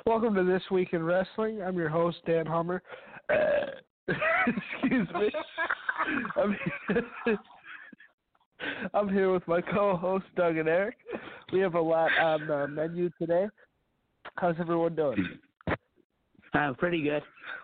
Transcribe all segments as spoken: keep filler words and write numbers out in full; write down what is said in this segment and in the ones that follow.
Welcome to This Week in Wrestling. I'm your host, Dan Hummer. Excuse me. I'm here, I'm here with my co-hosts, Doug and Eric. We have a lot on the menu today. How's everyone doing? Uh, pretty good.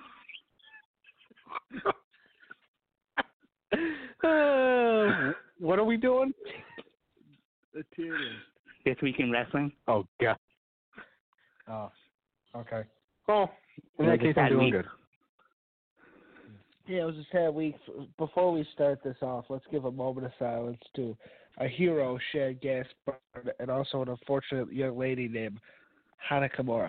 uh, what are we doing? The tier list. This Week in Wrestling. Oh, God. Oh, okay. Well, in that case, I'm doing week. good. Yeah, it was a sad week. Before we start this off, let's give a moment of silence to a hero, Shad Gaspard, and also an unfortunate young lady named Hana Kimura.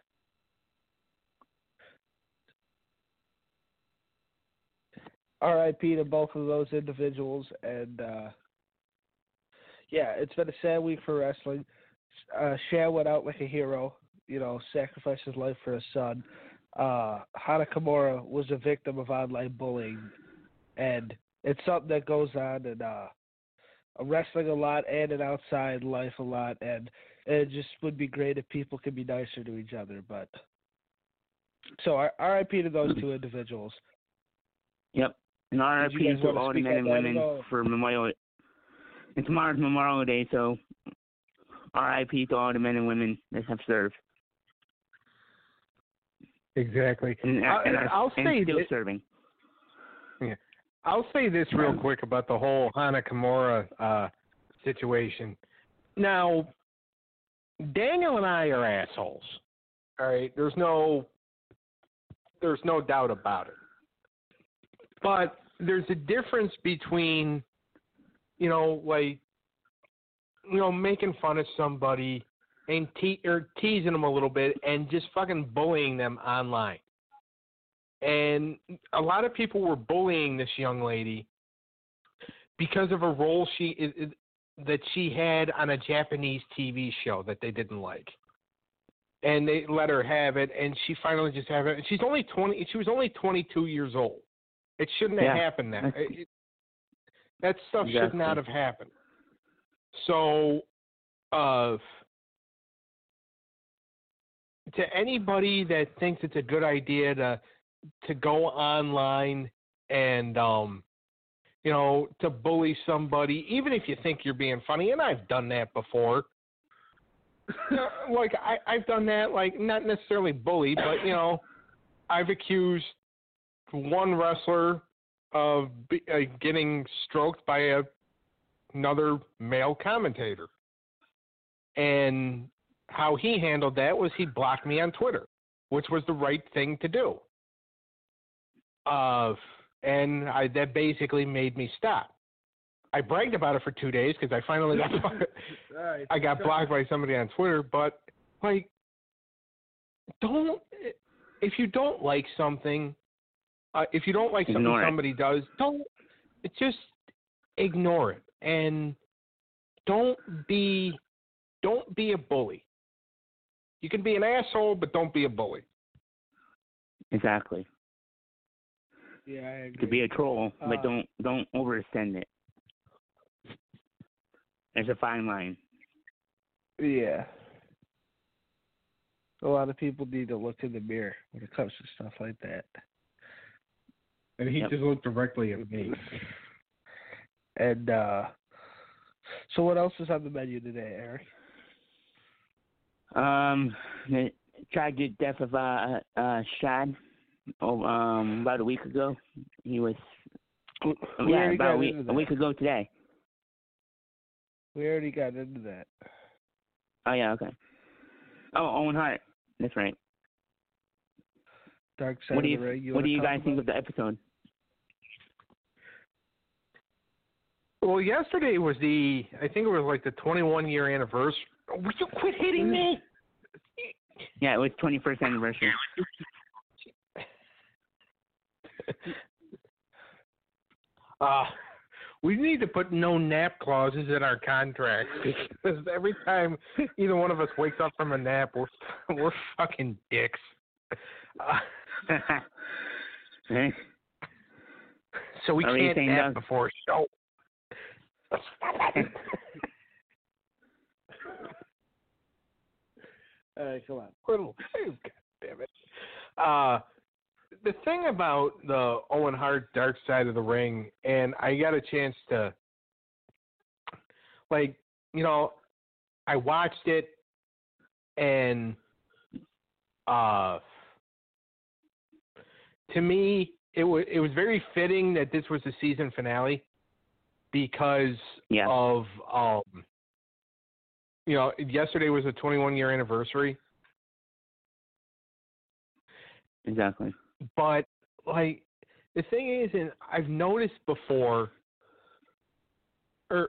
R I P to both of those individuals, and uh, yeah, it's been a sad week for wrestling. Uh, Shad went out like a hero, you know, sacrificed his life for his son. Uh, Hana Kimura was a victim of online bullying, and it's something that goes on in uh, wrestling a lot and in outside life a lot, and it just would be great if people could be nicer to each other. But so R I P to those two individuals. Yep. And R I P to all the men and women for Memorial. And tomorrow's Memorial Day, so R I P to all the men and women that have served. Exactly. And, I, and are, I'll and say still this, serving. Yeah, I'll say this real quick about the whole Hana Kimura uh, situation. Now, Daniel and I are assholes. All right, there's no, there's no doubt about it. But there's a difference between, you know, like, you know, making fun of somebody and te- or teasing them a little bit and just fucking bullying them online. And a lot of people were bullying this young lady because of a role she it, that she had on a Japanese T V show that they didn't like. And they let her have it, and she finally just had it. And she's only twenty. She was only twenty-two years old. It shouldn't have yeah. happened. That it, that stuff exactly. should not have happened. So, uh. to anybody that thinks it's a good idea to to go online and um you know to bully somebody, even if you think you're being funny, and I've done that before. like I, I've done that, like not necessarily bully, but you know, I've accused one wrestler of be, uh, getting stroked by a, another male commentator, and how he handled that was he blocked me on Twitter, which was the right thing to do. Uh, and I, that basically made me stop. I bragged about it for two days because I finally got right. I got blocked by somebody on Twitter. But like, don't if you don't like something, uh, if you don't like something ignore somebody it. does, don't just ignore it and don't be don't be a bully. You can be an asshole, but don't be a bully. Exactly. Yeah, I agree. To be a troll, uh, but don't don't overextend it. There's a fine line. Yeah. A lot of people need to look in the mirror when it comes to stuff like that. And he yep. just looked directly at me. And uh, so what else is on the menu today, Eric? Um, the tragic death of uh, uh Shad. Oh, um, about a week ago. He was. We yeah, about a week, into a week ago today. We already got into that. Oh yeah, okay. Oh, Owen Hart. That's right. Dark Side what do you, of the Ring. You what do you guys about? think of the episode? Well, yesterday was the, I think it was like the twenty-one year anniversary. Will you quit hitting me? Yeah, it was twenty-first anniversary. uh, we need to put no nap clauses in our contract because every time either one of us wakes up from a nap, we're, we're fucking dicks. Uh, so we Are can't nap Doug? before a show. All right, come on. Little, God damn it. Uh, the thing about the Owen Hart Dark Side of the Ring, and I got a chance to, like, you know, I watched it, and uh, to me, it was it was very fitting that this was the season finale because yeah. of um, you know, yesterday was a twenty-one year anniversary. Exactly. But like the thing is, and I've noticed before, or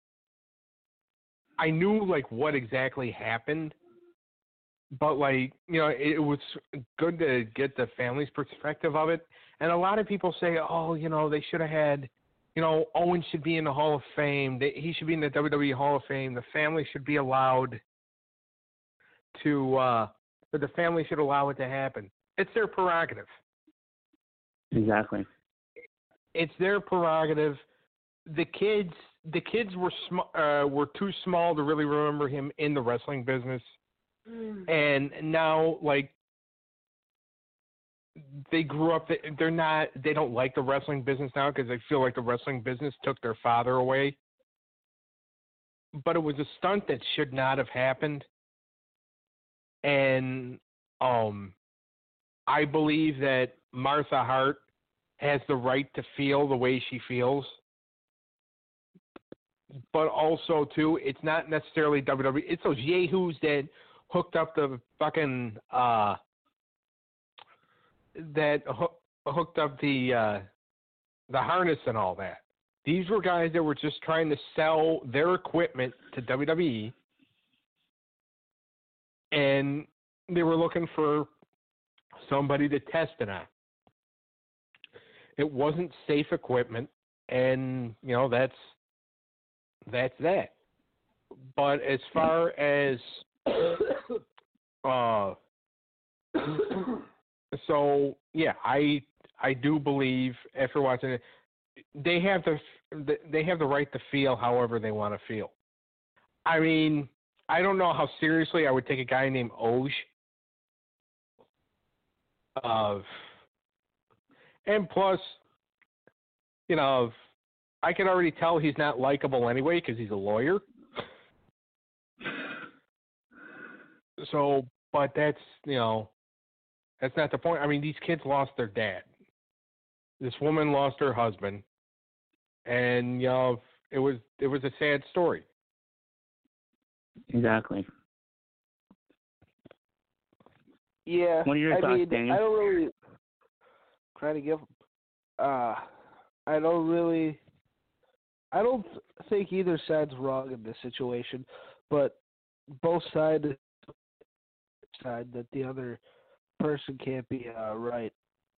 I knew like what exactly happened, but like you know, it was good to get the family's perspective of it. And a lot of people say, oh, you know, they should have had, you know, Owen should be in the Hall of Fame. He should be in the W W E Hall of Fame. The family should be allowed to, uh, or the family should allow it to happen. It's their prerogative. Exactly. It's their prerogative. The kids, the kids were sm- uh, were too small to really remember him in the wrestling business, mm. and now like they grew up. They're not. They don't like the wrestling business now because they feel like the wrestling business took their father away. But it was a stunt that should not have happened, and um, I believe that Martha Hart has the right to feel the way she feels. But also, too, it's not necessarily W W E. It's those yahoos that hooked up the fucking, uh, that ho- hooked up the, uh, the harness and all that. These were guys that were just trying to sell their equipment to W W E. And they were looking for somebody to test it on. It wasn't safe equipment, and you know that's that's that. But as far as uh, so yeah, I I do believe after watching it, they have the they have the right to feel however they want to feel. I mean, I don't know how seriously I would take a guy named Oj. Uh, and plus, you know, I can already tell he's not likable anyway because he's a lawyer. So, but that's, you know, that's not the point. I mean, these kids lost their dad. This woman lost her husband. And, you know, it was it was a sad story. Exactly. Yeah. What are your I thoughts, mean, Daniel? I don't really try to give uh I don't really I don't think either side's wrong in this situation, but both sides side that the other person can't be uh, right.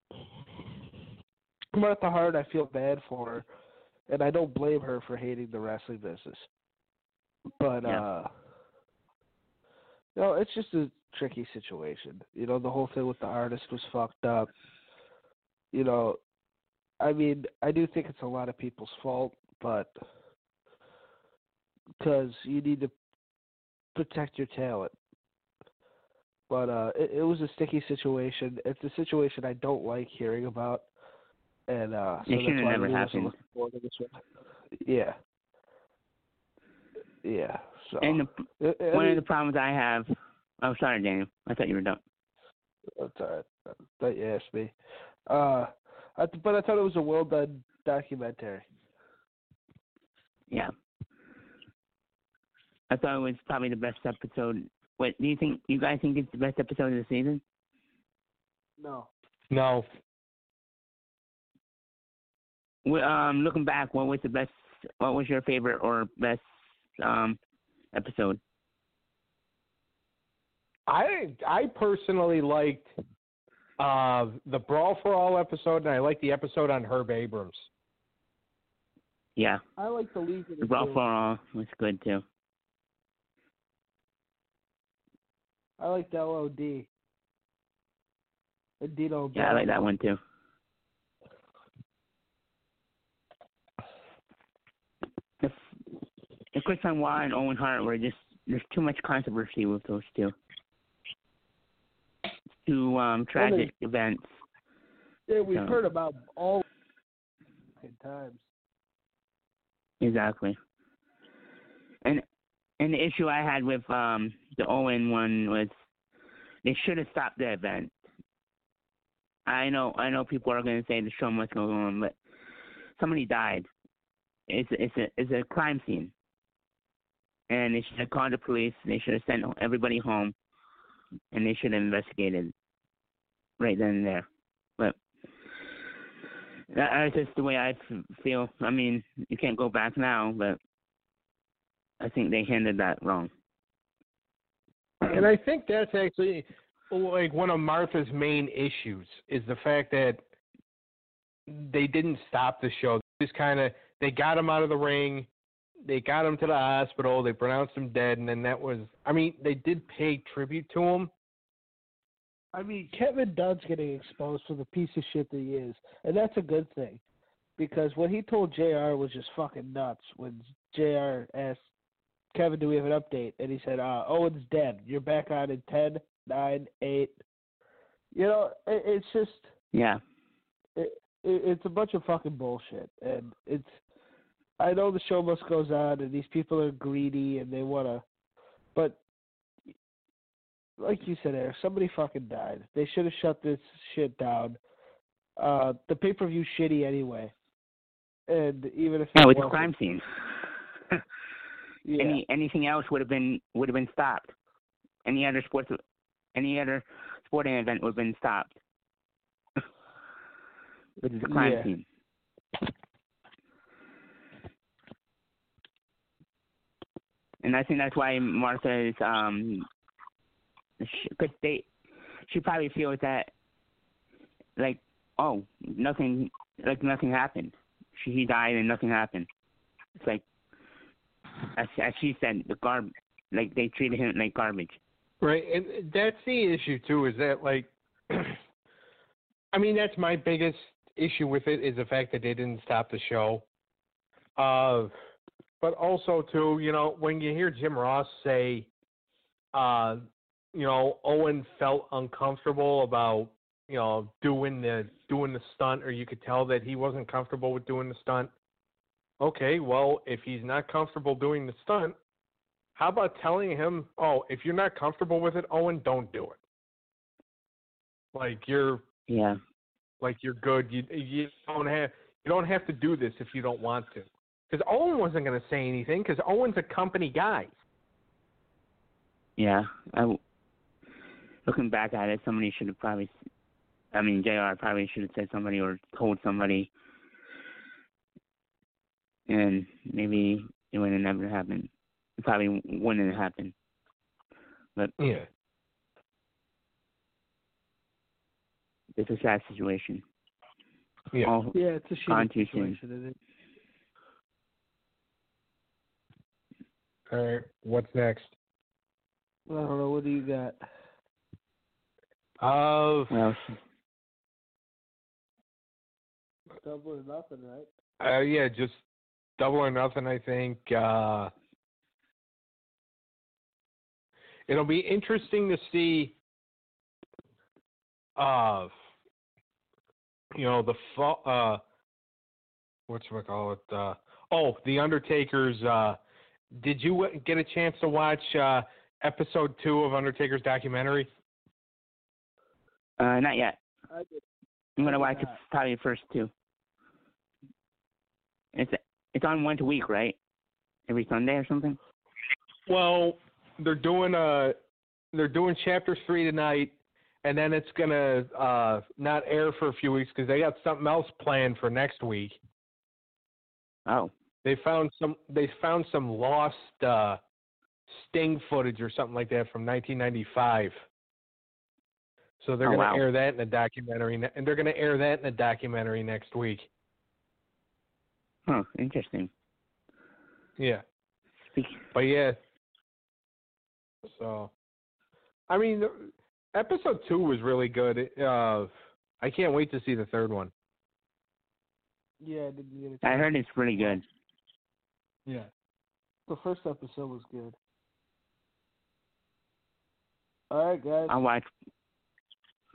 Martha Hart, I feel bad for her, and I don't blame her for hating the wrestling business. But yeah. uh, you know, it's just a tricky situation. You know, the whole thing with the artist was fucked up. You know, I mean, I do think it's a lot of people's fault, but because you need to protect your talent. But uh, it, it was a sticky situation. It's a situation I don't like hearing about, and uh, so it that's should have why never I really happened. wasn't looking forward to this one. Yeah, yeah. So and the, it, it, one I mean, of the problems I have. Oh, sorry, Daniel. I thought you were done. That's all right. I thought you asked me. Uh, I, but I thought it was a well done documentary. Yeah. I thought it was probably the best episode. What do you think? You guys think it's the best episode of the season? No. No. Well, um, looking back, what was the best? What was your favorite or best um episode? I I personally liked uh, the Brawl for All episode, and I liked the episode on Herb Abrams. Yeah. I like the League of The Brawl for All was good too. I like the L O D. And Dino. Yeah, I like that one too. The, the Chris Benoit and Owen Hart were just, there's too much controversy with those two. two um, tragic well, events. Yeah, we've so. heard about all times. Exactly. And and the issue I had with um, the Owen one was they should have stopped the event. I know I know people are going to say the show must go on, but somebody died. It's it's a it's a crime scene, and they should have called the police. They should have sent everybody home, and they should have investigated right then and there. But that's just the way I feel. I mean, you can't go back now, but I think they handled that wrong. And I think that's actually like one of Martha's main issues is the fact that they didn't stop the show. They just kind of they got him out of the ring, they got him to the hospital, they pronounced him dead, and then that was. I mean, they did pay tribute to him. I mean, Kevin Dunn's getting exposed for the piece of shit that he is, and that's a good thing, because what he told J R was just fucking nuts. When J R asked Kevin, "Do we have an update?" and he said, uh, "Owen's dead. You're back on in ten, nine, eight." You know, it, it's just yeah. It, it, it's a bunch of fucking bullshit, and it's. I know the show must goes on, and these people are greedy, and they wanna, but. Like you said, Eric, somebody fucking died. They should have shut this shit down. Uh, the pay-per-view's shitty anyway. And even if yeah, it with wasn't, the crime scene. yeah. Any anything else would have been would have been stopped. Any other sports, any other sporting event would have been stopped. This is a crime yeah. scene. And I think that's why Martha is um. Because they, she probably feels that, like, oh, nothing, like nothing happened. She he died and nothing happened. It's like, as, as she said, the garb, like they treated him like garbage. Right, and that's the issue too. Is that like, I mean, that's my biggest issue with it is the fact that they didn't stop the show. Uh, but also too, you know, when you hear Jim Ross say, uh. you know, Owen felt uncomfortable about, you know, doing the doing the stunt, or you could tell that he wasn't comfortable with doing the stunt. Okay, well, if he's not comfortable doing the stunt, how about telling him, oh, if you're not comfortable with it, Owen, don't do it. Like you're, yeah, like you're good. You you don't have you don't have to do this if you don't want to. Because Owen wasn't going to say anything because Owen's a company guy. Yeah, I. Looking back at it, somebody should have probably, I mean, J R probably should have said somebody or told somebody, and maybe it would have never happened. It probably wouldn't have happened. But yeah, it's a sad situation. Yeah, All yeah, it's a shitty situation, isn't it? All right, what's next? I don't know. What do you got? Uh, well, double or nothing, right? Uh, yeah, just double or nothing. I think uh, it'll be interesting to see. Uh, you know the uh, what's we call it? Uh, oh, the Undertaker's. Uh, did you get a chance to watch uh, episode two of Undertaker's documentary? Uh, not yet. I did. I'm gonna I watch it probably first two. It's it's on once a week, right? Every Sunday or something. Well, they're doing uh they're doing chapter three tonight, and then it's gonna uh, not air for a few weeks because they got something else planned for next week. Oh. They found some they found some lost uh, Sting footage or something like that from nineteen ninety-five. So they're oh, going to wow. air that in a documentary, and they're going to air that in a documentary next week. Huh, interesting. Yeah. Speak. But yeah. So, I mean, episode two was really good. Uh, I can't wait to see the third one. Yeah, I didn't get a chance. I heard it's pretty good. Yeah. The first episode was good. All right, guys. I'll watch.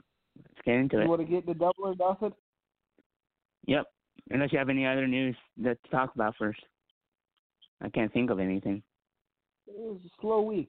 get into You it. want to get into Double or Nothing? Yep. Unless you have any other news to talk about first. I can't think of anything. It was a slow week.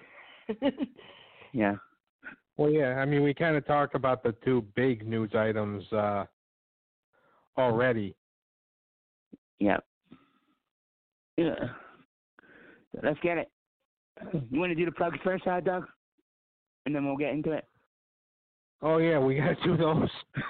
Yeah. Well, yeah, I mean, we kind of talked about the two big news items uh, already. Yep. Yeah. Let's get it. You want to do the plugs first, Hot Dog? And then we'll get into it. Oh, yeah, we got to do those.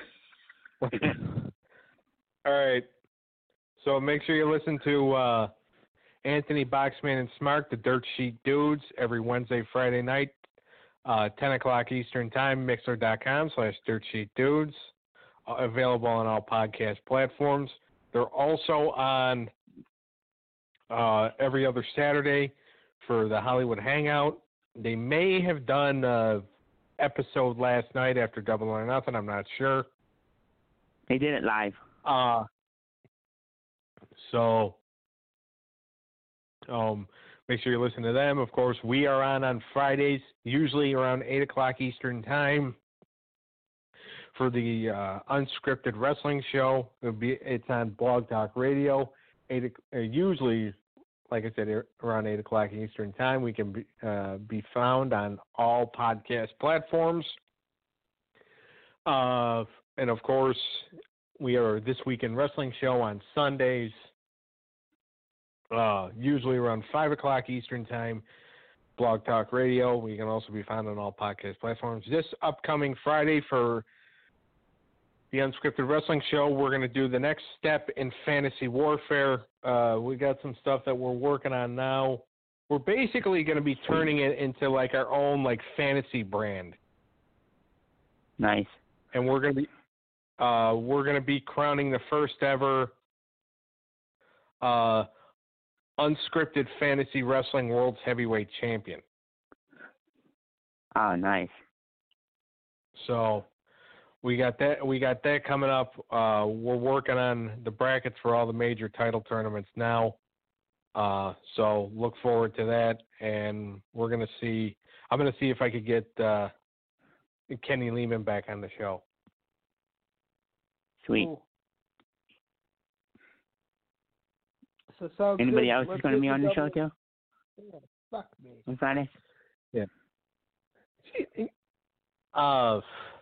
All right. So make sure you listen to uh, Anthony Boxman and Smart, the Dirt Sheet Dudes, every Wednesday, Friday night, uh, ten o'clock Eastern Time, mixer.com slash Dirt Sheet Dudes. Uh, available on all podcast platforms. They're also on uh, every other Saturday for the Hollywood Hangout. They may have done an episode last night after Double or Nothing. I'm not sure. They did it live. Uh, so um, make sure you listen to them. Of course, we are on on Fridays, usually around eight o'clock Eastern Time, for the uh, Unscripted Wrestling Show. It'll be, it's on Blog Talk Radio. Eight, uh, usually, like I said, around eight o'clock Eastern Time. We can be, uh, be found on all podcast platforms. Uh, and, of course, we are This Week in Wrestling Show on Sundays, uh, usually around five o'clock Eastern Time. Blog Talk Radio. We can also be found on all podcast platforms. This upcoming Friday for the Unscripted Wrestling Show, we're going to do the next step in fantasy warfare. Uh, we got some stuff that we're working on now. We're basically going to be turning it into like our own like fantasy brand. Nice. And we're going to be uh, we're going to be crowning the first ever uh, unscripted fantasy wrestling world's heavyweight champion. Oh, nice. So we got that. We got that coming up. Uh, we're working on the brackets for all the major title tournaments now. Uh, so look forward to that. And we're gonna see. I'm gonna see if I could get uh, Kenny Lehman back on the show. Sweet. Cool. So sounds Anybody good. else Let's is going to get be on the double- show too Yeah, fuck me. on Friday? Yeah. Uh,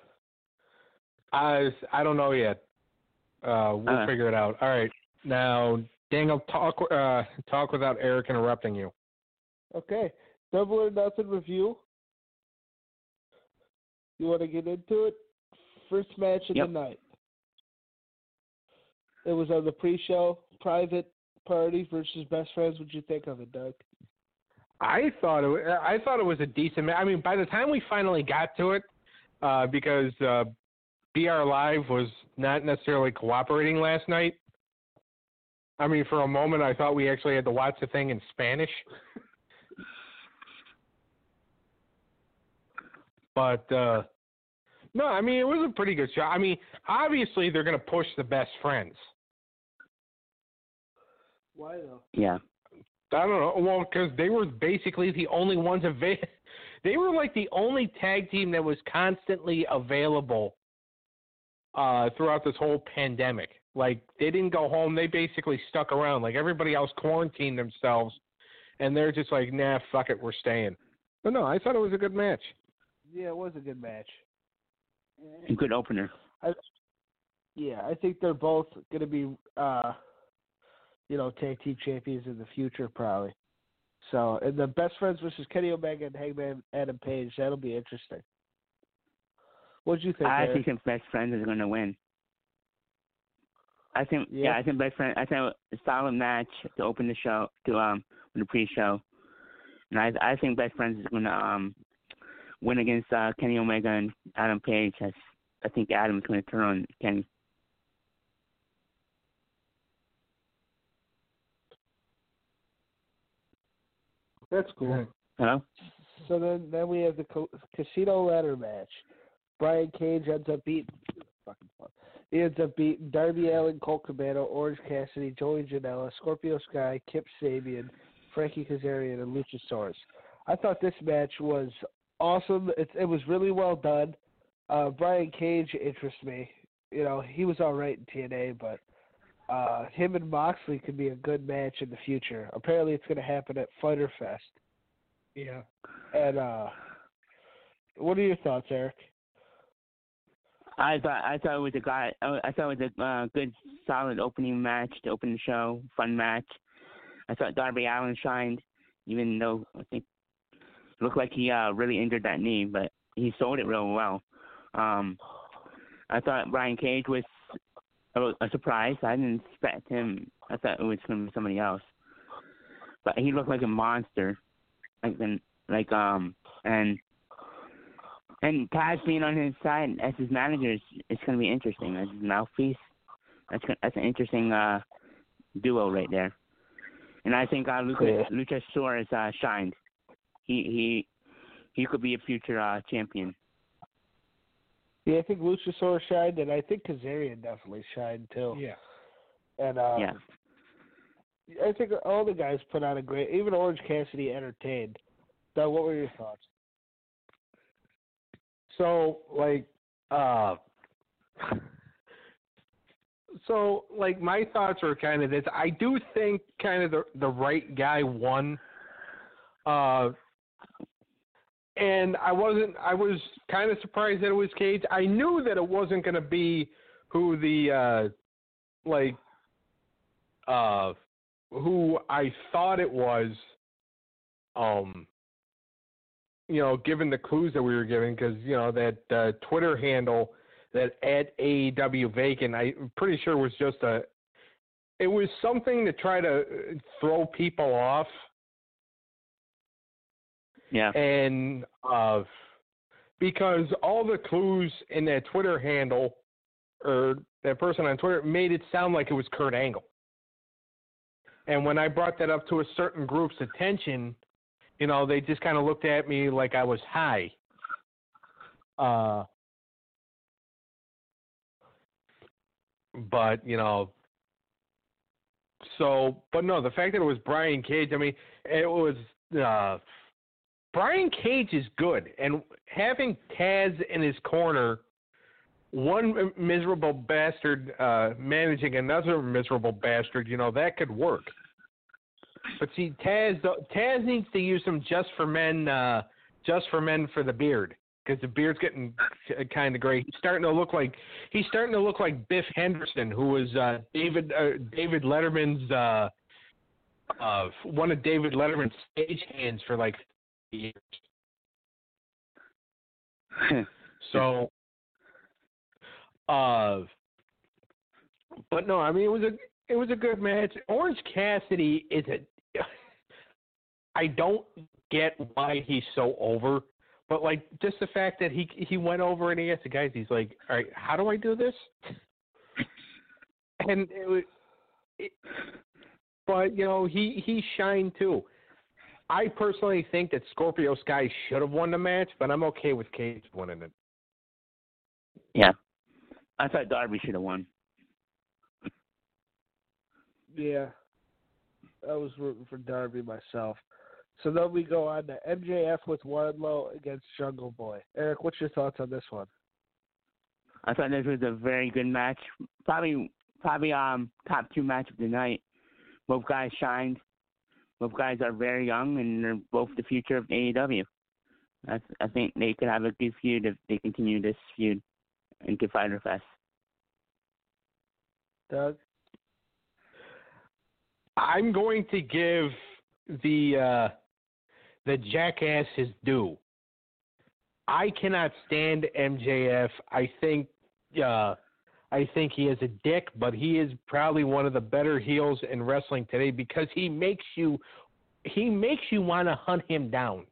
I I don't know yet. Uh, we'll Uh. figure it out. All right. Now, Daniel, talk uh, talk without Eric interrupting you. Okay. Double or Nothing review. You want to get into it? First match of Yep. the night. It was on the pre-show. Private Party versus Best Friends. What'd you think of it, Doug? I thought it. wa- I thought it was a decent. ma- I mean, by the time we finally got to it, uh, because uh, B R Live was not necessarily cooperating last night. I mean, for a moment, I thought we actually had to watch the thing in Spanish. But uh, no, I mean, it was a pretty good show. I mean, obviously, they're going to push the Best Friends. Why though? Yeah. I don't know. Well, because they were basically the only ones available. They were like the only tag team that was constantly available uh, throughout this whole pandemic. Like, they didn't go home. They basically stuck around. Like, everybody else quarantined themselves, and they're just like, nah, fuck it, we're staying. But no, I thought it was a good match. Yeah, it was a good match. A good opener. I, yeah, I think they're both going to be, uh, you know, tag team champions in the future, probably. So, and the Best Friends versus Kenny Omega and Hangman Adam Page, that'll be interesting. What'd you think, I Eric? think Best Friends is going to win. I think, yeah. Yeah. I think Best Friends. I think a solid match to open the show, to um, the pre-show, and I, I think Best Friends is going to um, win against uh, Kenny Omega and Adam Page. I, I think Adam's going to turn on Kenny. That's cool. Hello? So then, then we have the co- casino ladder match. Brian Cage ends up beating. Fucking fun. He ends up beating Darby Allin, Colt Cabana, Orange Cassidy, Joey Janela, Scorpio Sky, Kip Sabian, Frankie Kazarian, and Luchasaurus. I thought this match was awesome. It, it was really well done. Uh, Brian Cage interests me. You know, he was all right in T N A, but uh, him and Moxley could be a good match in the future. Apparently, it's going to happen at Fyter Fest. Yeah. And uh, what are your thoughts, Eric? I thought I thought it was a guy. I thought it was a uh, good, solid opening match to open the show. Fun match. I thought Darby Allin shined, even though I think it looked like he uh, really injured that knee, but he sold it real well. Um, I thought Brian Cage was a, a surprise. I didn't expect him. I thought it was going to be somebody else, but he looked like a monster. Like then, like um, and and Taz being on his side as his manager is it's going to be interesting as his mouthpiece. That's that's an interesting uh, duo right there. And I think uh, Lucas Yeah. Luchasaurus uh, shined. He he he could be a future uh, champion. Yeah, I think Luchasaurus shined, and I think Kazarian definitely shined too. Yeah. And um, Yeah. I think all the guys put on a great. Even Orange Cassidy entertained. Doug, what were your thoughts? So, like, uh, so, like, my thoughts are kind of this. I do think kind of the, the right guy won. Uh, and I wasn't, I was kind of surprised that it was Cage. I knew that it wasn't going to be who the, uh, like, uh, who I thought it was, um, you know, given the clues that we were given, because, you know, that uh, Twitter handle that at A E W Vacant, I'm pretty sure was just a, it was something to try to throw people off. Yeah. And uh, because all the clues in that Twitter handle, or that person on Twitter, made it sound like it was Kurt Angle. And when I brought that up to a certain group's attention, you know, they just kind of looked at me like I was high. Uh, but, you know, so, but no, the fact that it was Brian Cage, I mean, it was, uh, Brian Cage is good. And having Taz in his corner, one miserable bastard uh, managing another miserable bastard, you know, that could work. But see, Taz Taz needs to use some just for men, uh, just for men for the beard, because the beard's getting kind of gray. He's starting to look like he's starting to look like Biff Henderson, who was uh, David uh, David Letterman's uh, uh, one of David Letterman's stagehands for like years. So, uh, but no, I mean it was a it was a good match. Orange Cassidy is a I don't get why he's so over, but like just the fact that he he went over and he asked the guys, he's like, all right, how do I do this? And it was, it, but you know, he he shined too. I personally think that Scorpio Sky should have won the match, but I'm okay with Cage winning it. Yeah. I thought Darby should have won. Yeah, I was rooting for Darby myself. So then we go on to M J F with Wardlow against Jungle Boy. Eric, what's your thoughts on this one? I thought this was a very good match. Probably, probably um top two match of the night. Both guys shined. Both guys are very young, and they're both the future of A E W. I, I think they could have a good feud if they continue this feud into Fyter Fest. Doug? I'm going to give the uh, the jackass his due. I cannot stand M J F. I think uh, I think he is a dick, but he is probably one of the better heels in wrestling today because he makes you he makes you want to hunt him down.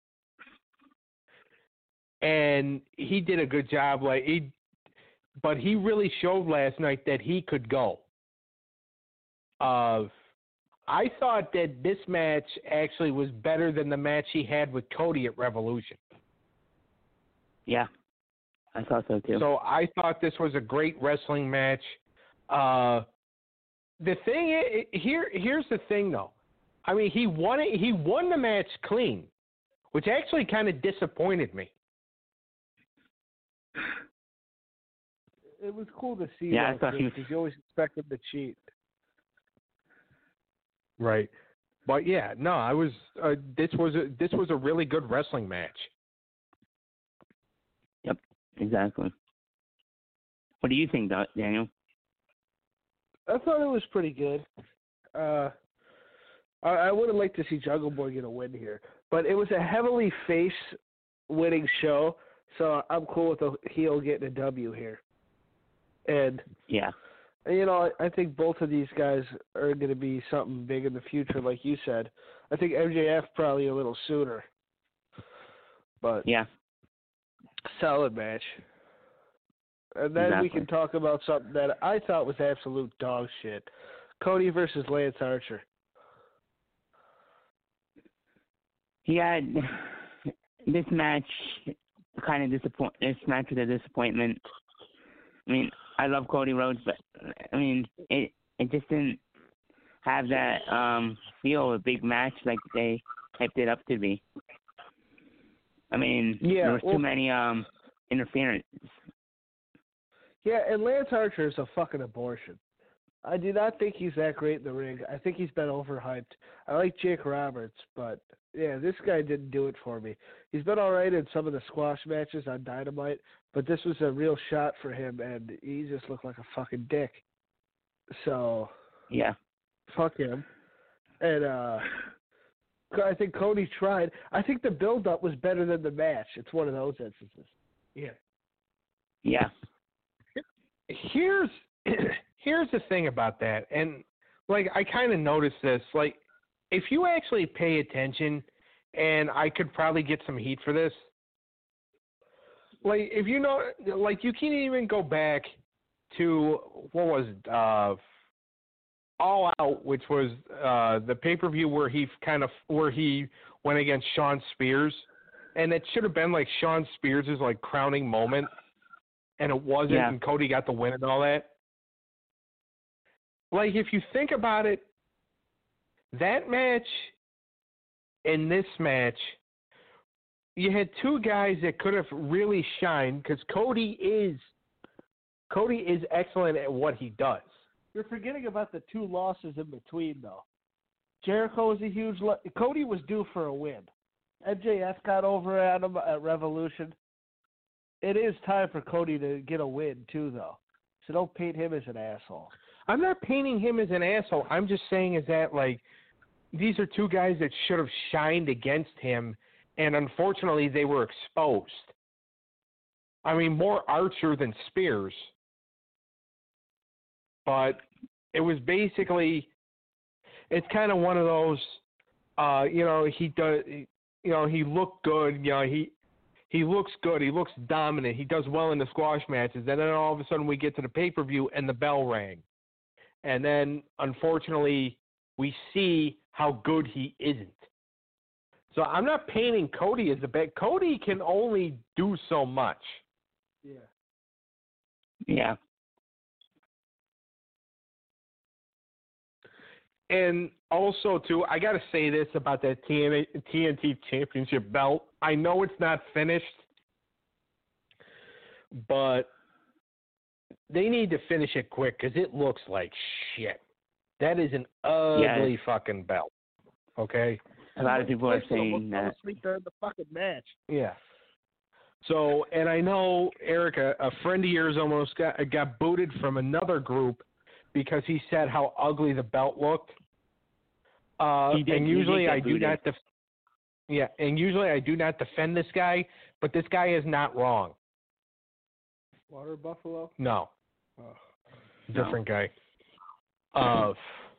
And he did a good job. Like he, but he really showed last night that he could go. Uh, I thought that this match actually was better than the match he had with Cody at Revolution. Yeah, I thought so too. So I thought this was a great wrestling match. Uh, the thing is, here, here's the thing though. I mean, he won it. He won the match clean, which actually kind of disappointed me. it was cool to see Yeah, I that thought he was. because you always expect him to cheat. Right. But yeah, no, I was. Uh, this was a this was a really good wrestling match. Yep, exactly. What do you think, Da- Daniel? I thought it was pretty good. Uh, I, I would have liked to see Jungle Boy get a win here, but it was a heavily face-winning show, so I'm cool with the heel getting a W here. And Yeah. you know, I, I think both of these guys are going to be something big in the future, like you said. I think M J F probably a little sooner, but Yeah. solid match. And then Exactly. we can talk about something that I thought was absolute dog shit. Cody versus Lance Archer. Yeah, this match kind of disappoint. This match was a disappointment. I mean, I love Cody Rhodes, but I mean, it it just didn't have that um feel of a big match like they hyped it up to be. I mean, Yeah, there was well, too many um interference. Yeah, and Lance Archer is a fucking abortion. I do not think he's that great in the ring. I think he's been overhyped. I like Jake Roberts, but yeah, this guy didn't do it for me. He's been all right in some of the squash matches on Dynamite, but this was a real shot for him, and he just looked like a fucking dick. So, Yeah. fuck him. And uh, I think Cody tried. I think the build-up was better than the match. It's one of those instances. Yeah. Yeah. Here's here's the thing about that, and like I kind of noticed this. Like, if you actually pay attention, and I could probably get some heat for this. Like, if you know, like you can even go back to what was it, uh, All Out, which was uh, the pay per view where he kind of where he went against Shawn Spears, and it should have been like Shawn Spears' like crowning moment. And it wasn't, Yeah. and Cody got the win and all that. Like, if you think about it, that match and this match, you had two guys that could have really shined because Cody is Cody is excellent at what he does. You're forgetting about the two losses in between, though. Jericho was a huge lo- Cody was due for a win. M J F got over at him at Revolution. It is time for Cody to get a win, too, though. So don't paint him as an asshole. I'm not painting him as an asshole. I'm just saying is that, like, these are two guys that should have shined against him, and unfortunately they were exposed. I mean, more Archer than Spears. But it was basically, it's kind of one of those, uh, you know, he does, you know, he looked good, you know, he, He looks good. He looks dominant. He does well in the squash matches. And then all of a sudden we get to the pay-per-view and the bell rang. And then, unfortunately, we see how good he isn't. So I'm not painting Cody as a bad. Cody can only do so much. Yeah. Yeah. And also, too, I got to say this about that T N T Championship belt. I know it's not finished, but they need to finish it quick because it looks like shit. That is an ugly Yeah. fucking belt. Okay? A lot of people are Flick almost saying fell that. asleep during the fucking match. Yeah. So, and I know, Eric, a, a friend of yours almost got, got booted from another group because he said how ugly the belt looked. Uh, He did- and he did usually get I do booted. not def- yeah, and usually I do not defend this guy, but this guy is not wrong. Water Buffalo? No, Oh. different guy. Uh,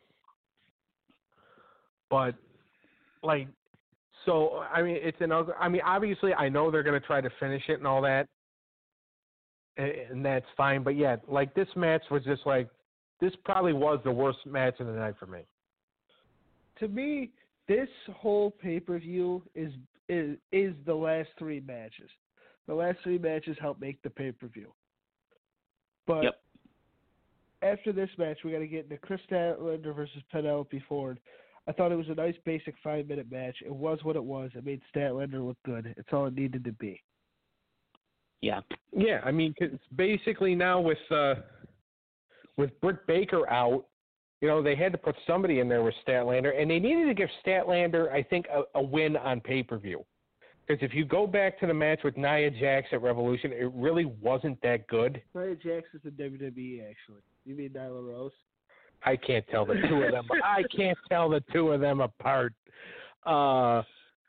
but like, so I mean, it's an ugly. I mean, obviously, I know they're going to try to finish it and all that, and, and that's fine. But yeah, like this match was just like, this probably was the worst match of the night for me. To me, this whole pay-per-view is, is is the last three matches. The last three matches help make the pay-per-view. But Yep. after this match, we got to get into Chris Statlander versus Penelope Ford. I thought it was a nice basic five-minute match. It was what it was. It made Statlander look good. It's all it needed to be. Yeah. Yeah, I mean, 'cause basically now with uh, with Britt Baker out, you know, they had to put somebody in there with Statlander, and they needed to give Statlander, I think, a, a win on pay-per-view. Because if you go back to the match with Nia Jax at Revolution, it really wasn't that good. Nia Jax is in W W E, actually. You mean Nyla Rose? I can't tell the two of them. I can't tell the two of them apart. Uh,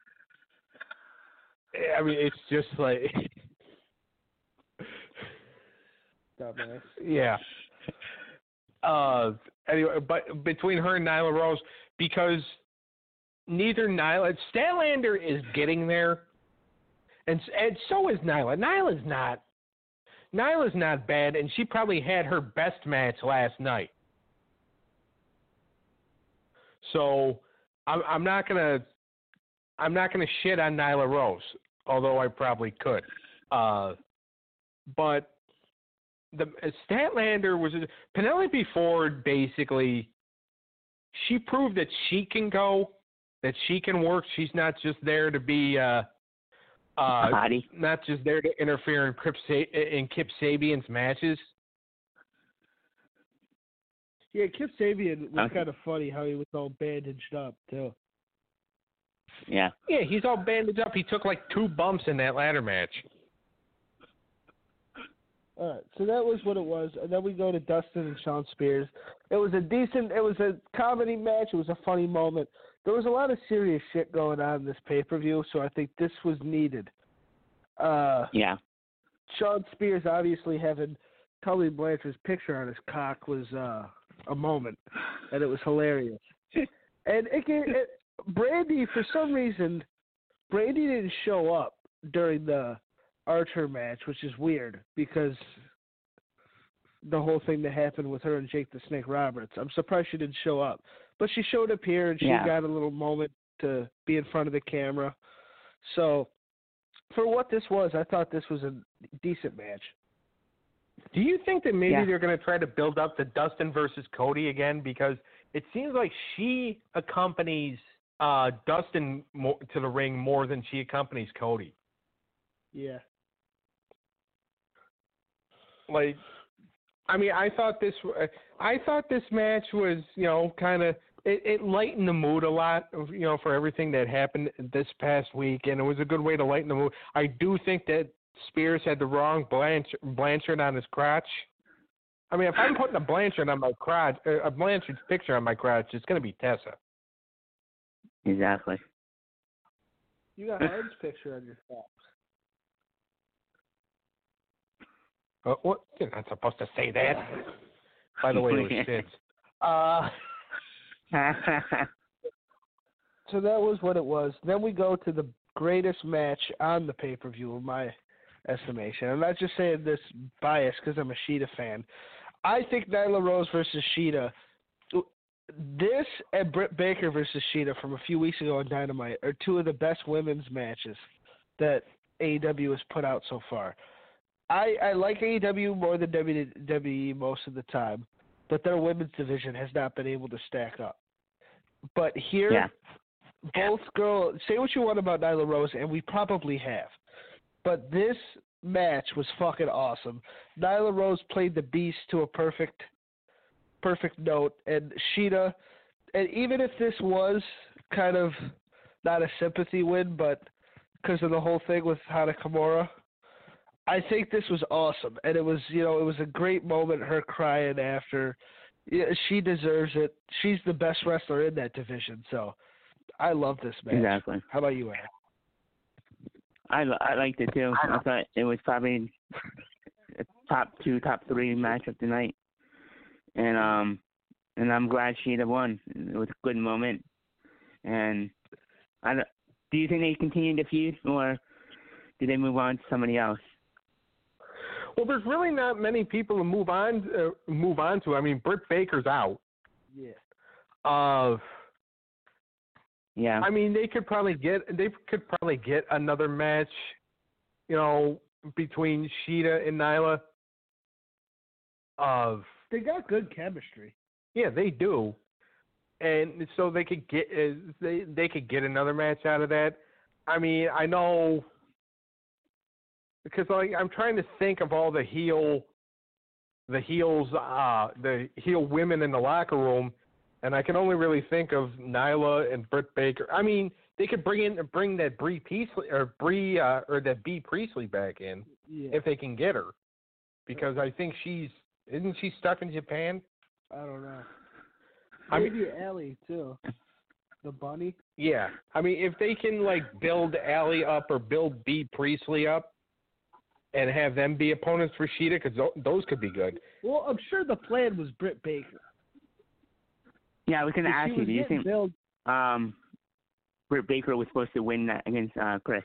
I mean, it's just like, Dumbass. yeah. Uh, anyway, but between her and Nyla Rose, because neither Nyla, Statlander is getting there, and and so is Nyla. Nyla's not, Nyla's not bad, and she probably had her best match last night. So I'm I'm not gonna I'm not gonna shit on Nyla Rose, although I probably could. Uh, but the Statlander was Penelope Ford. Basically, she proved that she can go, that she can work. She's not just there to be uh, uh, Body. not just there to interfere in Kip, Sa- in Kip Sabian's matches. Yeah, Kip Sabian was Okay. kind of funny how he was all bandaged up, too. Yeah. Yeah, he's all bandaged up. He took like two bumps in that ladder match. All right, so that was what it was. And then we go to Dustin and Sean Spears. It was a decent, it was a comedy match. It was a funny moment. There was a lot of serious shit going on in this pay-per-view, so I think this was needed. Uh, Yeah. Sean Spears obviously having Tully Blanchard's picture on his cock was uh, a moment, and it was hilarious. And it, it, Brandy, for some reason, Brandy didn't show up during the Archer match, which is weird because the whole thing that happened with her and Jake the Snake Roberts. I'm surprised she didn't show up. But she showed up here, and she Yeah. got a little moment to be in front of the camera. So, for what this was, I thought this was a decent match. Do you think that maybe Yeah. they're going to try to build up the Dustin versus Cody again? Because it seems like she accompanies uh, Dustin mo- to the ring more than she accompanies Cody. Yeah. Like, I mean, I thought this, I thought this match was, you know, kind of, it, it lightened the mood a lot, you know, for everything that happened this past week, and it was a good way to lighten the mood. I do think that Spears had the wrong Blanchard, Blanchard on his crotch. I mean, if I'm putting a Blanchard on my crotch, a Blanchard's picture on my crotch, it's going to be Tessa. Exactly. You got Hard's picture on your cock. Uh, what? You're not supposed to say that. By the way, it was Sid's. Uh, So that was what it was. Then we go to the greatest match on the pay-per-view, in my estimation. I'm not just saying this bias because I'm a Sheeta fan. I think Nyla Rose versus Sheeta, this and Britt Baker versus Sheeta from a few weeks ago on Dynamite are two of the best women's matches that A E W has put out so far. I, I like A E W more than W W E most of the time, but their women's division has not been able to stack up. But here, Yeah. both girls, say what you want about Nyla Rose, and we probably have, but this match was fucking awesome. Nyla Rose played the beast to a perfect, perfect note, and Sheeta, and even if this was kind of not a sympathy win, but because of the whole thing with Hana Kimura, I think this was awesome, and it was, you know, it was a great moment. Her crying after, yeah, she deserves it. She's the best wrestler in that division, so I love this match. Exactly. How about you, Aaron? I I liked it too. I thought it was probably a top two, top three match of the night, and um, and I'm glad Sheeta won. It was a good moment, and I don't, do you think they continue the feud or do they move on to somebody else? well, there's really not many people to move on uh, move on to. I mean, Britt Baker's out. Yeah. Uh, Yeah. I mean, they could probably get they could probably get another match, you know, between Sheeta and Nyla. Of They got good chemistry. yeah, they do, and so they could get uh, they they could get another match out of that. I mean, I know because like I'm trying to think of all the heel, the heels, uh, the heel women in the locker room, and I can only really think of Nyla and Britt Baker. I mean, they could bring in bring that Bree Priestley or Bree uh, or that Bea Priestley back in Yeah. if they can get her, because I think she's isn't she stuck in Japan? I don't know. I Maybe mean, Allie too. The bunny. yeah. I mean, if they can like build Allie up or build Bea Priestley up, and have them be opponents for Shida, because those could be good. Well, I'm sure the plan was Britt Baker. Yeah, I was going to ask you, do you think build... um, Britt Baker was supposed to win that against uh, Chris?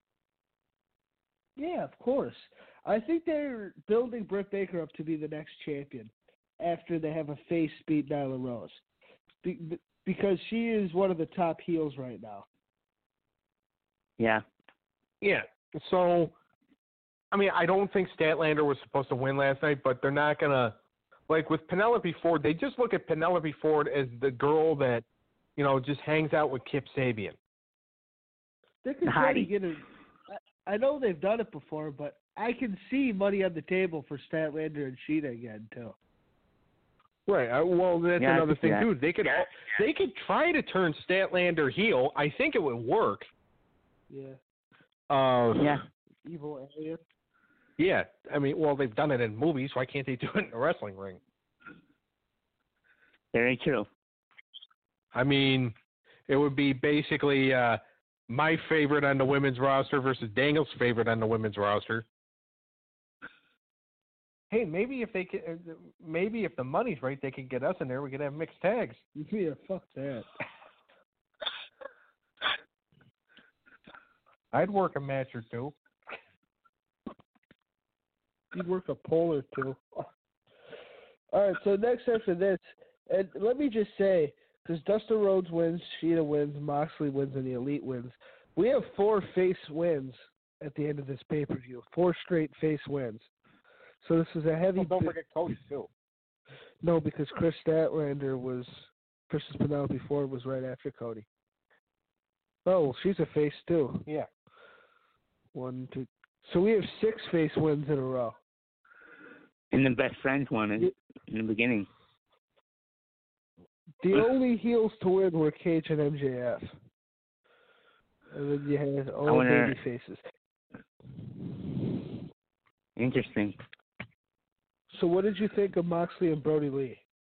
Yeah, of course. I think they're building Britt Baker up to be the next champion after they have a face beat Nyla Rose. Be- because she is one of the top heels right now. Yeah. Yeah. So, I mean, I don't think Statlander was supposed to win last night, but they're not going to, like with Penelope Ford, they just look at Penelope Ford as the girl that, you know, just hangs out with Kip Sabian. They could try to get a, I know they've done it before, but I can see money on the table for Statlander and Shida again, too. Right. Uh, well, that's yeah, another thing, that. too. They could, yeah. they could try to turn Statlander heel. I think it would work. Yeah. Uh, yeah. Evil alien. Yeah, I mean, well, they've done it in movies. Why can't they do it in a wrestling ring? Very true. I mean, it would be basically uh, my favorite on the women's roster versus Daniel's favorite on the women's roster. Hey, maybe if they could, maybe if the money's right, they could get us in there. We could have mixed tags. Yeah, fuck that. I'd work a match or two. You'd work a pole or two. All right, so next after this, and let me just say, because Dustin Rhodes wins, Shida wins, Moxley wins, and the Elite wins, we have four face wins at the end of this pay-per-view. Four straight face wins. So this is a heavy... Well, don't forget Cody, too. No, because Chris Statlander was... Versus Penelope Ford was right after Cody. Oh, she's a face, too. Yeah. One, two... So we have six face wins in a row. And the best friends won in, in the beginning. The only heels to win were Cage and M J F. And then you had all wonder... baby faces. Interesting. So what did you think of Moxley and Brody Lee?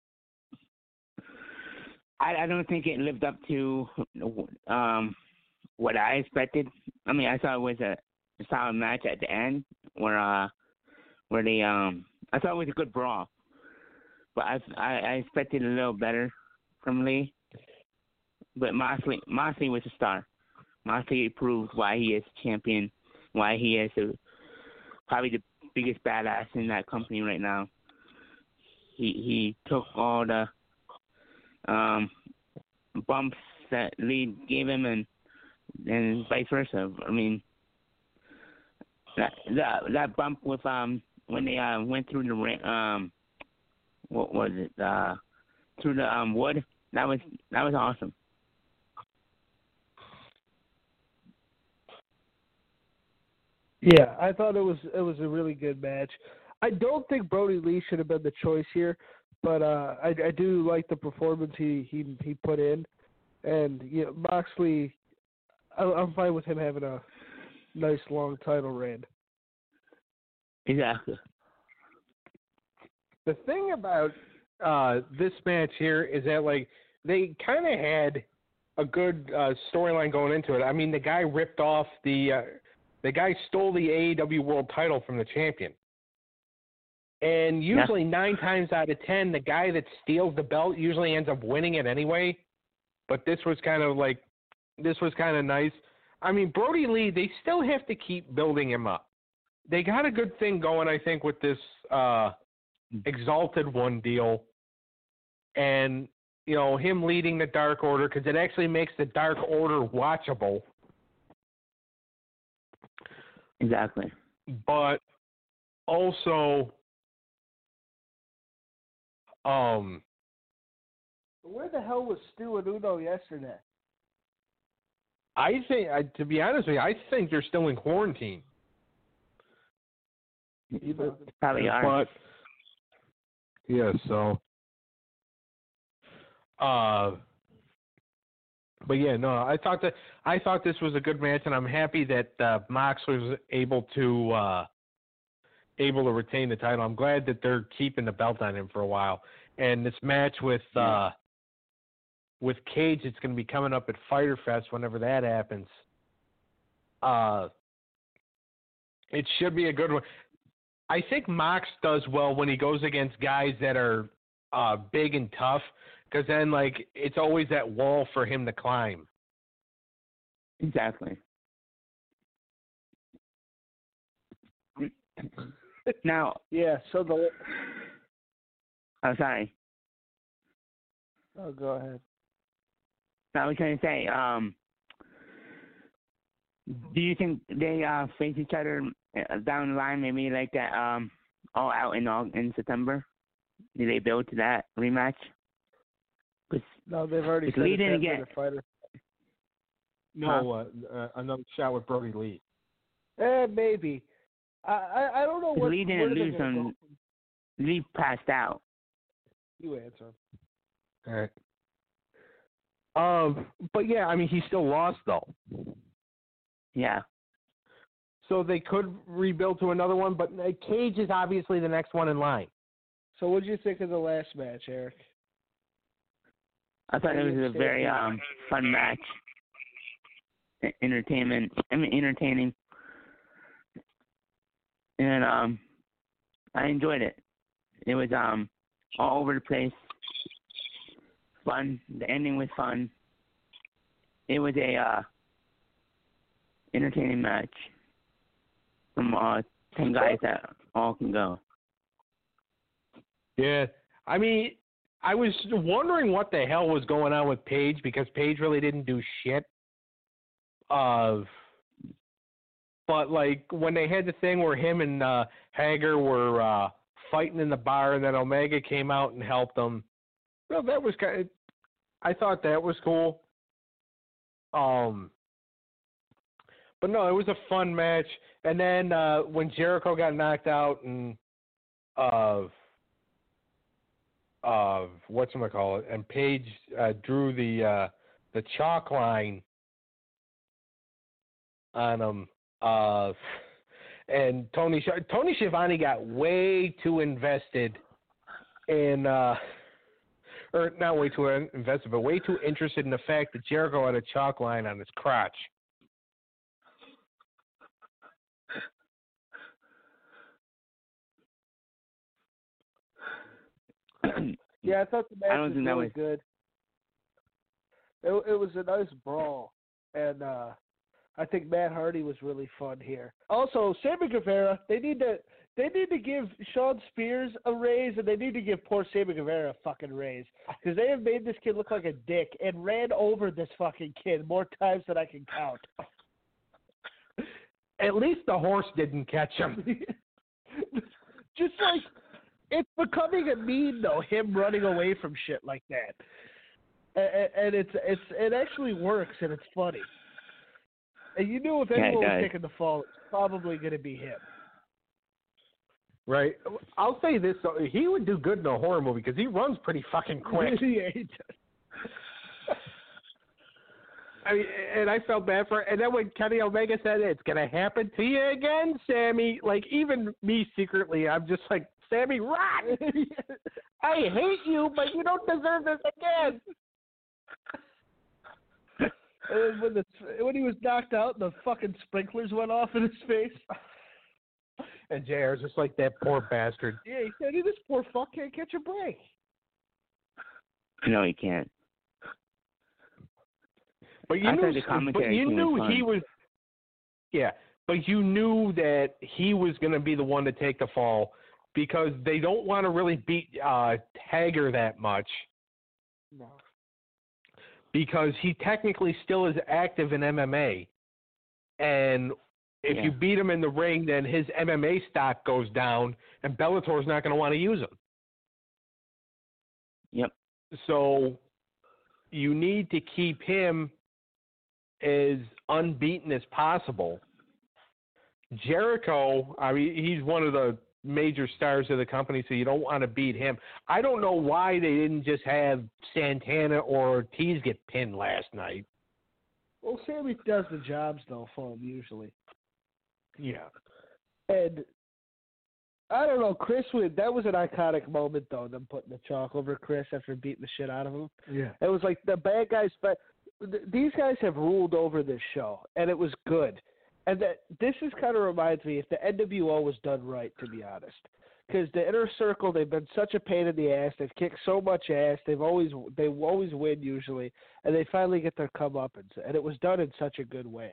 I, I don't think it lived up to um, what I expected. I mean, I thought it was a a solid match at the end where uh where they um I thought it was a good brawl, but I I, I expected a little better from Lee. But Moxley Moxley was a star. Moxley proved why he is champion, why he is a, probably the biggest badass in that company right now. He he took all the um bumps that Lee gave him and and vice versa. I mean. That, that that bump with um when they uh, went through the um what was it uh through the um wood, that was that was awesome. Yeah, I thought it was it was a really good match. I don't think Brody Lee should have been the choice here, but uh, I, I do like the performance he, he, he put in, and you know, Moxley, I, I'm fine with him having a nice long title reign. Exactly. The thing about uh, this match here is that like they kind of had a good uh, storyline going into it. I mean, the guy ripped off the uh, the guy stole the A E W World Title from the champion, and usually yeah. nine times out of ten, the guy that steals the belt usually ends up winning it anyway. But this was kind of like this was kind of nice. I mean, Brody Lee, they still have to keep building him up. They got a good thing going, I think, with this uh, Exalted One deal, and you know him leading the Dark Order because it actually makes the Dark Order watchable. Exactly. But also, um, where the hell was Stu and Uno yesterday? I think, I, to be honest with you, I think they're still in quarantine. Probably are. But yeah, so uh but yeah, no, I thought that I thought this was a good match, and I'm happy that uh, Moxley was able to uh, able to retain the title. I'm glad that they're keeping the belt on him for a while. And this match with uh, with Cage, it's going to be coming up at Fyter Fest whenever that happens. Uh, it should be a good one. I think Mox does well when he goes against guys that are uh, big and tough, because then like it's always that wall for him to climb. Exactly. Now, yeah. So the. Oh, sorry. Oh, go ahead. I was going to say, um, do you think they uh, face each other down the line, maybe like that, um, all out in all in September? Do they build to that rematch? No, they've already said leading it's again. Fighter. No, uh, uh, another shot with Brody Lee. Eh, maybe. I I, I don't know what. Lee didn't lose on. Lee passed out. You answer. All right. Um, but yeah, I mean, he still lost though. Yeah. So they could rebuild to another one, but Cage is obviously the next one in line. So what did you think of the last match, Eric? I thought it was a very um fun match. Entertainment. I mean, entertaining. And um, I enjoyed it. It was um all over the place. Fun. The ending was fun. It was a uh, entertaining match from uh, ten guys that all can go. Yeah, I mean, I was wondering what the hell was going on with Paige, because Paige really didn't do shit. Of, uh, but like when they had the thing where him and uh, Hager were uh, fighting in the bar, and then Omega came out and helped them. Well, that was kind of, I thought that was cool. Um, but no, it was a fun match. And then uh, when Jericho got knocked out and of uh, of whatchamacallit, and Paige uh, drew the uh, the chalk line on him, uh, and Tony Tony Schiavone got way too invested in. Uh, Or not way too invested, but way too interested in the fact that Jericho had a chalk line on his crotch. Yeah, I thought the match I don't was think really that was good. It, it was a nice brawl, and uh, I think Matt Hardy was really fun here. Also, Sammy Guevara, they need to they need to give Sean Spears a raise, and they need to give poor Sammy Guevara a fucking raise, because they have made this kid look like a dick and ran over this fucking kid more times than I can count. At least the horse didn't catch him. Just like, it's becoming a meme though, him running away from shit like that, and, and it's it's it actually works, and it's funny. And you knew if anyone yeah, was taking the fall, it's probably going to be him. Right. I'll say this, though. He would do good in a horror movie because he runs pretty fucking quick. Yeah, he does. I mean, and I felt bad for. And then when Kenny Omega said it's going to happen to you again, Sammy, like even me secretly, I'm just like, Sammy, run! I hate you, but you don't deserve this again. And when, the, when he was knocked out, the fucking sprinklers went off in his face. And J R's just like, that poor bastard. Yeah, he said, hey, this poor fuck can't catch a break. No, he can't. But you I knew, the commentary but you team knew was he was, yeah, but you knew that he was going to be the one to take the fall because they don't want to really beat uh, Hager that much. No. Because he technically still is active in M M A. And if yeah. you beat him in the ring, then his M M A stock goes down, and Bellator's not going to want to use him. Yep. So you need to keep him as unbeaten as possible. Jericho, I mean, he's one of the major stars of the company, so you don't want to beat him. I don't know why they didn't just have Santana or Ortiz get pinned last night. Well, Sammy does the jobs, though, for him, usually. Yeah. And I don't know, Chris, would, that was an iconic moment, though, them putting the chalk over Chris after beating the shit out of him. Yeah. It was like the bad guys, but these guys have ruled over this show, and it was good. And that this is kind of reminds me if the N W O was done right, to be honest. Because the Inner Circle, they've been such a pain in the ass. They've kicked so much ass. They've always they always win usually, and they finally get their comeuppance. And it was done in such a good way.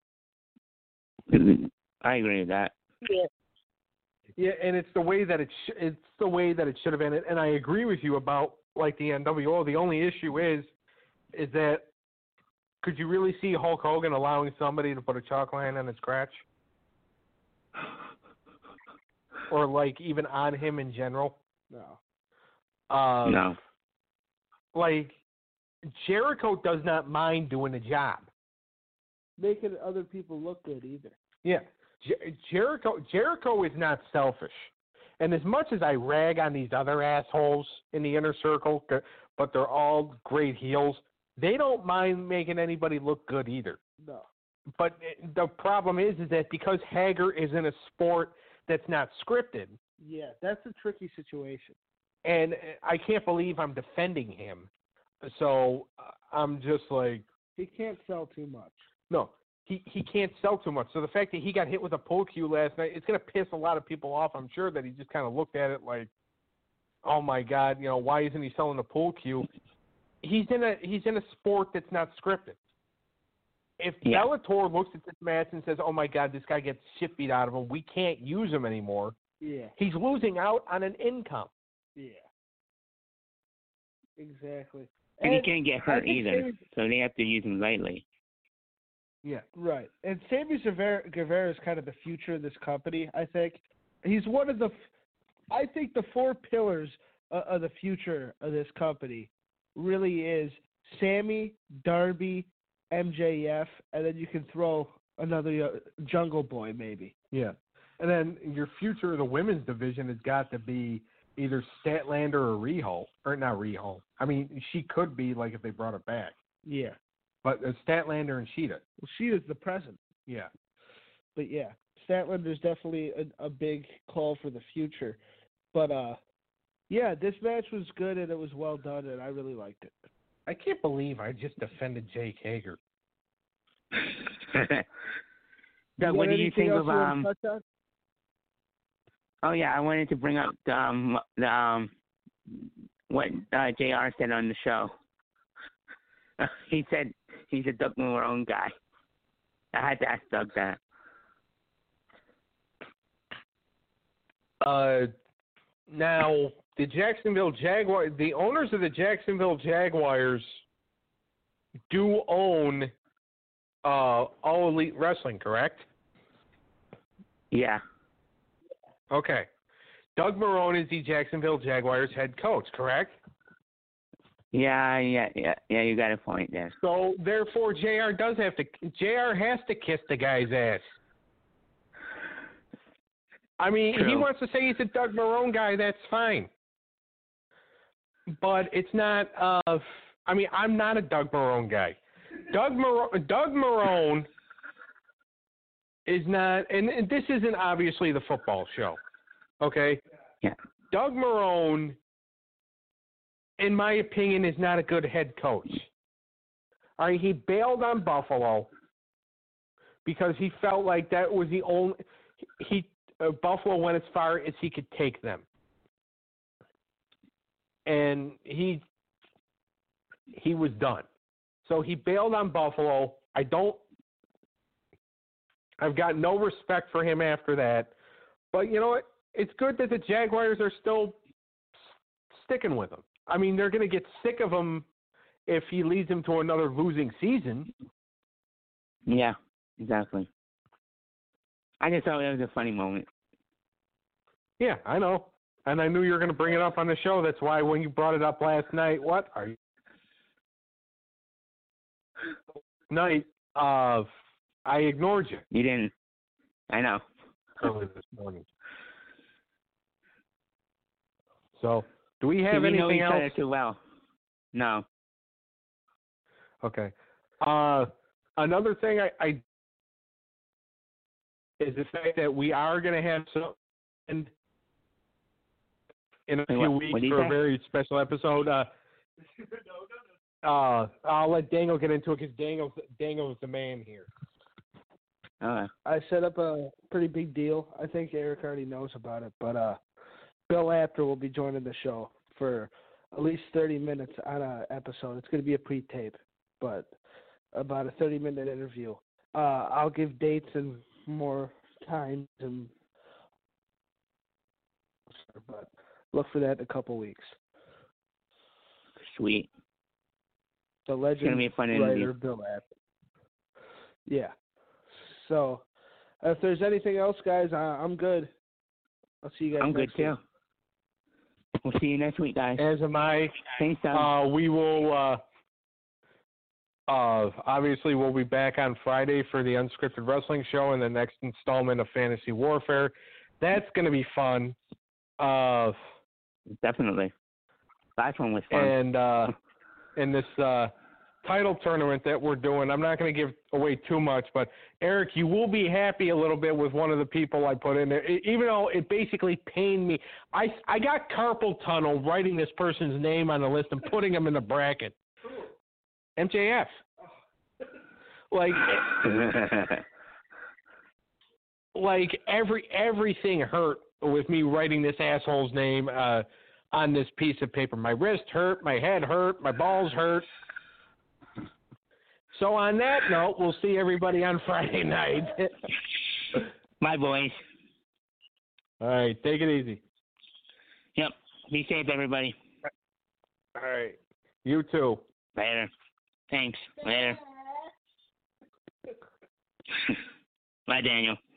I agree with that. Yeah. Yeah, and it's the way that it sh- it's the way that it should have been. And I agree with you about like the N W O. The only issue is is that could you really see Hulk Hogan allowing somebody to put a chalk line on his crotch? Or, like, even on him in general? No. Uh, no. Like, Jericho does not mind doing a job. Making other people look good either. Yeah. Jer- Jericho Jericho is not selfish. And as much as I rag on these other assholes in the Inner Circle, but they're all great heels, they don't mind making anybody look good either. No. But the problem is, is that because Hager is in a sport that's not scripted. Yeah, that's a tricky situation. And I can't believe I'm defending him. So I'm just like... He can't sell too much. No, he, he can't sell too much. So the fact that he got hit with a pull cue last night, it's going to piss a lot of people off. I'm sure that he just kind of looked at it like, oh, my God, you know, why isn't he selling a pull cue? He's in a he's in a sport that's not scripted. If yeah. Bellator looks at this match and says, "Oh my God, this guy gets shit beat out of him. We can't use him anymore." Yeah. He's losing out on an income. Yeah. Exactly. And, and he can't get hurt either, Sammy, so they have to use him lightly. Yeah. Right. And Sammy Guevara is kind of the future of this company. I think he's one of the. I think the four pillars of, of the future of this company really is Sammy, Darby, M J F, and then you can throw another uh, Jungle Boy maybe. Yeah. And then your future of the women's division has got to be either Statlander or Riho. Or not Riho. I mean, she could be, like, if they brought her back. Yeah. But uh, Statlander and Sheeta. Well, Sheeta's the present. Yeah. But, yeah, Statlander's definitely a, a big call for the future. But, uh, yeah, this match was good, and it was well done, and I really liked it. I can't believe I just defended Jake Hager. Doug, what did you think of um? You oh yeah, I wanted to bring up the um, the um what uh, J R said on the show. he said he's a Doug Marone guy. I had to ask Doug that. Uh, now the Jacksonville Jaguars, the owners of the Jacksonville Jaguars, do own uh, All Elite Wrestling, correct? Yeah. Okay. Doug Marone is the Jacksonville Jaguars head coach, correct? Yeah, yeah, yeah, yeah. You got a point there. So therefore, J R does have to. J R has to kiss the guy's ass. I mean, True. He wants to say he's a Doug Marone guy. That's fine. But it's not. Uh, I mean, I'm not a Doug Marone guy. Doug Marone. Doug Marone is not, and, and this isn't obviously the football show. Okay. Yeah. Doug Marone, in my opinion, is not a good head coach. All right, he bailed on Buffalo because he felt like that was the only he uh, Buffalo went as far as he could take them, and he he was done. So he bailed on Buffalo. I don't. I've got no respect for him after that. But you know what? It's good that the Jaguars are still sticking with him. I mean, they're going to get sick of him if he leads them to another losing season. Yeah, exactly. I just thought it was a funny moment. Yeah, I know. And I knew you were going to bring it up on the show. That's why when you brought it up last night, what are you? Night, uh, I ignored you. You didn't. I know. Early this morning. So, do we have we know anything each else? other too well. No. Okay. Uh, another thing I, I is the fact that we are going to have some in, in a Wait, few what- weeks what do you for say? a very special episode. Uh, uh, I'll let Dangle get into it because Dangle's Dangle's the man here. Uh, I set up a pretty big deal. I think Eric already knows about it, but uh, Bill Apter will be joining the show for at least thirty minutes on a episode. It's going to be a pre-tape, but about a thirty-minute interview. Uh, I'll give dates and more times, and but look for that in a couple weeks. sweet. The It's legend gonna be a fun writer interview. Bill Apter. Yeah. So, if there's anything else, guys, I, I'm good. I'll see you guys. I'm good next week. too. We'll see you next week, guys. As am I. Thanks, Doug. Uh, we will. Uh, uh, obviously, we'll be back on Friday for the Unscripted Wrestling Show and the next installment of Fantasy Warfare. That's going to be fun. Uh, Definitely. Last one was fun. and uh, in this uh, title tournament that we're doing, I'm not going to give away too much, but Eric, you will be happy a little bit with one of the people I put in there, it, even though it basically pained me. I, I got carpal tunnel writing this person's name on the list and putting him in the bracket. M J F. Like, like every everything hurt with me writing this asshole's name uh, on this piece of paper. My wrist hurt, my head hurt, my balls hurt. So on that note, we'll see everybody on Friday night. Bye, boys. All right, take it easy. Yep. Be safe, everybody. All right, you too. Later. Thanks. Later. Bye, Daniel.